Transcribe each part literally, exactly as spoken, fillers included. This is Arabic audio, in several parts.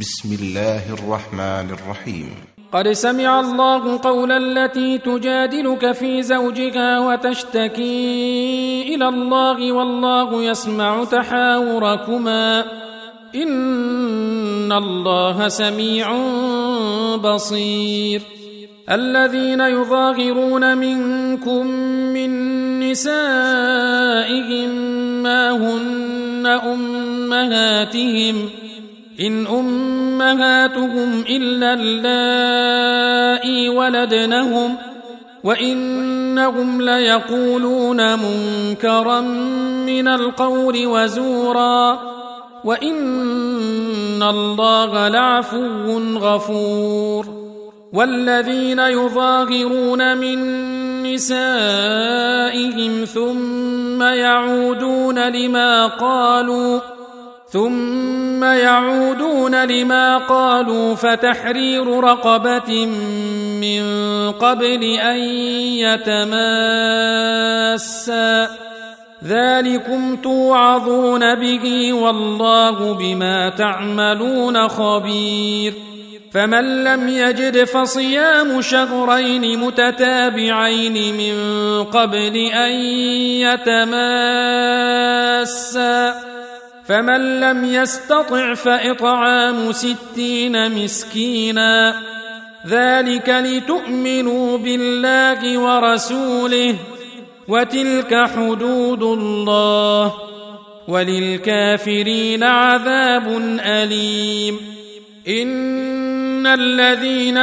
بسم الله الرحمن الرحيم. قد سمع الله قول التي تجادلك في زوجها وتشتكي إلى الله والله يسمع تحاوركما إن الله سميع بصير. الذين يظاهرون منكم من نسائهم ما هن أمهاتهم إن أمهاتهم إلا اللائي ولدنهم وإنهم ليقولون منكرا من القول وزورا وإن الله لعفو غفور. والذين يظاهرون من نسائهم ثم يعودون لما قالوا ثم يعودون لما قالوا فتحرير رقبة من قبل أن يتماسا ذلكم توعظون به والله بما تعملون خبير. فمن لم يجد فصيام شهرين متتابعين من قبل أن يتماسا فمن لم يستطع فإطعام ستين مسكينا ذلك لتؤمنوا بالله ورسوله وتلك حدود الله وللكافرين عذاب أليم. إن الذين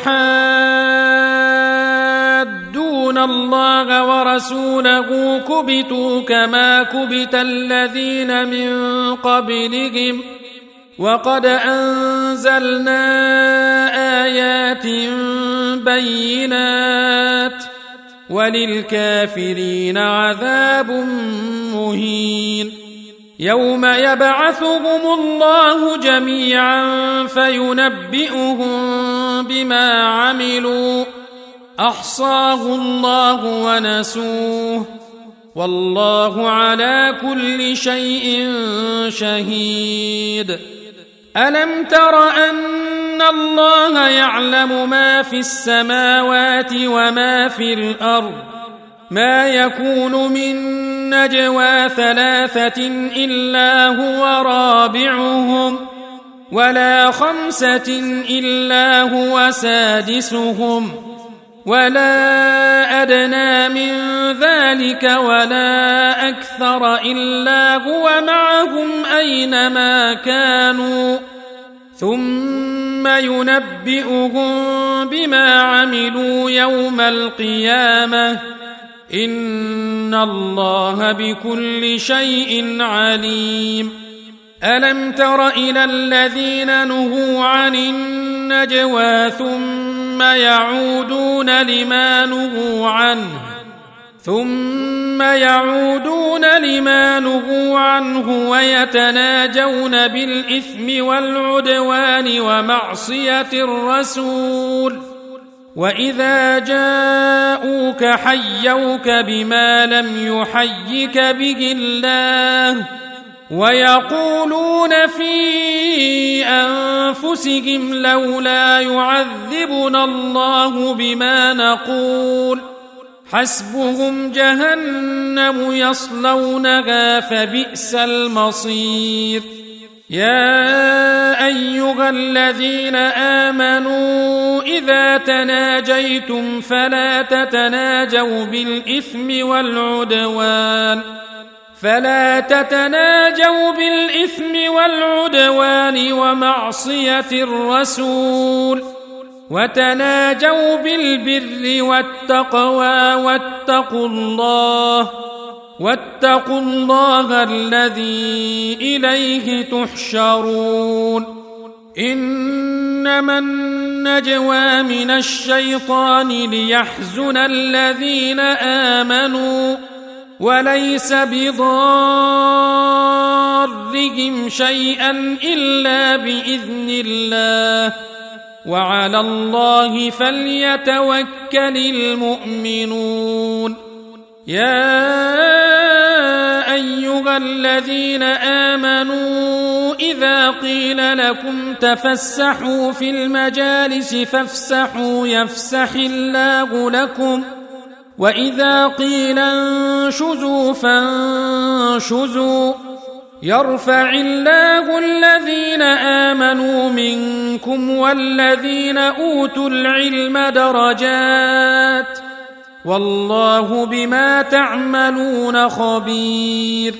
يحادون الله ورسوله كبتوا كما كبت الذين من قبلهم وقد أنزلنا آيات بينات وللكافرين عذاب مهين. يوم يبعثهم الله جميعا فينبئهم بما عملوا أحصاه الله ونسوه والله على كل شيء شهيد. ألم تر أن الله يعلم ما في السماوات وما في الأرض ما يكون من نجوى ثلاثة إلا هو رابعهم ولا خمسة إلا هو سادسهم ولا أدنى من ذلك ولا أكثر إلا هو معهم أينما كانوا ثم ينبئهم بما عملوا يوم القيامة إن الله بكل شيء عليم. ألم تر إلى الذين نهوا عن النجوى ثم يعودون لما نهوا عنه ثم يعودون لما نهوا عنه ويتناجون بالإثم والعدوان ومعصية الرسول وإذا جاءوك حيوك بما لم يحيك به الله ويقولون في أنفسهم لولا يعذبنا الله بما نقول حسبهم جهنم يصلونها فبئس المصير. يا أيها الذين آمنوا إذا تناجيتم فلا تتناجوا بالإثم والعدوان فلا تتناجوا بالإثم والعدوان ومعصية الرسول وتناجوا بالبر والتقوى واتقوا الله واتقوا الله الذي إليه تحشرون. إنما النجوى من الشيطان ليحزن الذين آمنوا وليس بضارهم شيئا إلا بإذن الله وعلى الله فليتوكل المؤمنون. يا أيها الذين آمنوا إذا قيل لكم تفسحوا في المجالس فافسحوا يفسح الله لكم وإذا قيل انشزوا فانشزوا يرفع الله الذين آمنوا منكم والذين أوتوا العلم درجات والله بما تعملون خبير.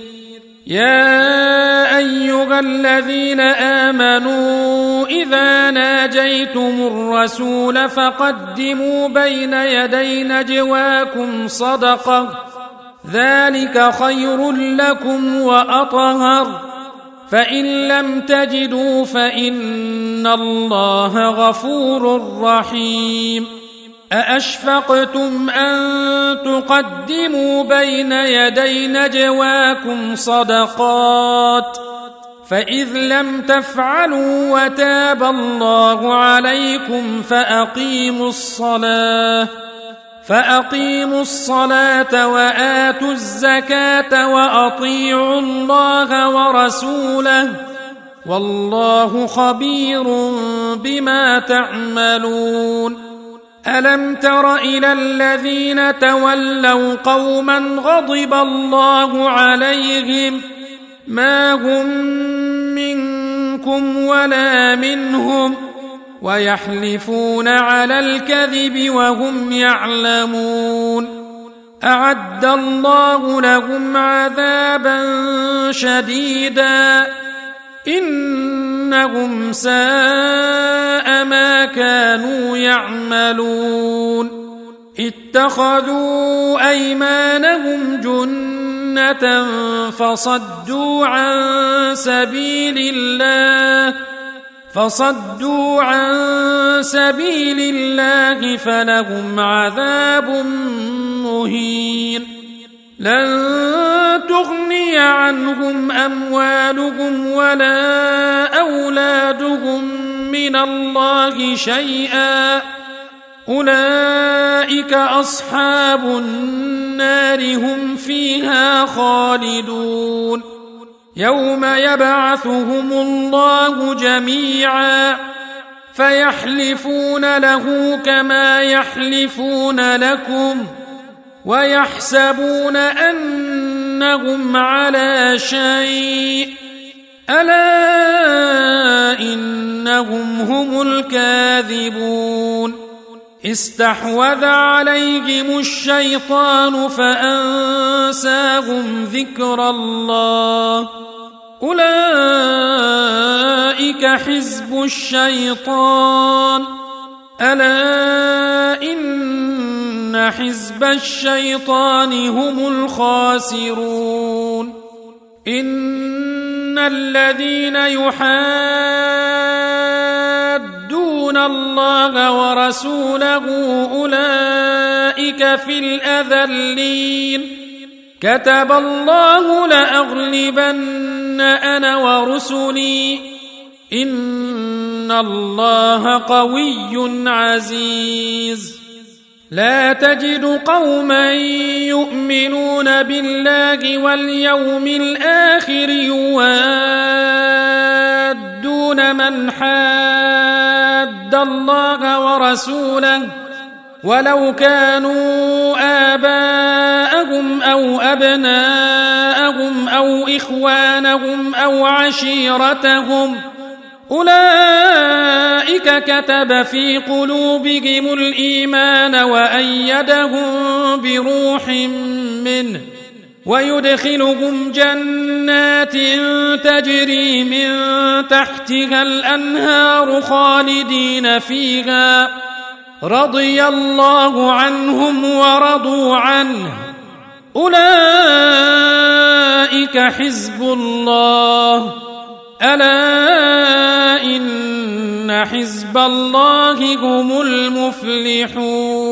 يا أيها الذين آمنوا إذا ناجيتم الرسول فقدموا بين يدي نجواكم صدقة ذلك خير لكم وأطهر فإن لم تجدوا فإن الله غفور رحيم. أأشفقتم أن تقدموا بين يدي نجواكم صدقات فإذ لم تفعلوا وتاب الله عليكم فأقيموا الصلاة فأقيموا الصلاة وآتوا الزكاة وأطيعوا الله ورسوله والله خبير بما تعملون. ألم تر إلى الذين تولوا قوما غضب الله عليهم ما هم منكم ولا منهم ويحلفون على الكذب وهم يعلمون أعد الله لهم عذابا شديدا إنهم ساء ما كانوا يعملون اتخذوا أيمانهم جنة فصدوا عن سبيل الله فصدوا عن سبيل الله فلهم عذاب مهين. لن تغني عنهم أموالهم ولا أولادهم من الله شيئا أولئك أصحاب النار هم فيها خالدون. يوم يبعثهم الله جميعا فيحلفون له كما يحلفون لكم ويحسبون أنهم على شيء ألا إنهم هم الكاذبون. استحوذ عليهم الشيطان فأنساهم ذكر الله أولئك حزب الشيطان ألا إن حزب الشيطان هم الخاسرون. إن الذين يحادون الله ورسوله أولئك في الأذلين كتب الله لأغلبن أنا ورسلي إن الله قوي عزيز. لا تجد قوما يؤمنون بالله واليوم الآخر يوادون من حاد الله ورسوله ولو كانوا آباءهم أو أبناءهم أو إخوانهم أو عشيرتهم أولئك كتب في قلوبهم الإيمان وأيدهم بروح منه ويدخلهم جنات تجري من تحتها الأنهار خالدين فيها رضي الله عنهم ورضوا عنه أولئك حزب الله ألا إن حزب الله هم المفلحون.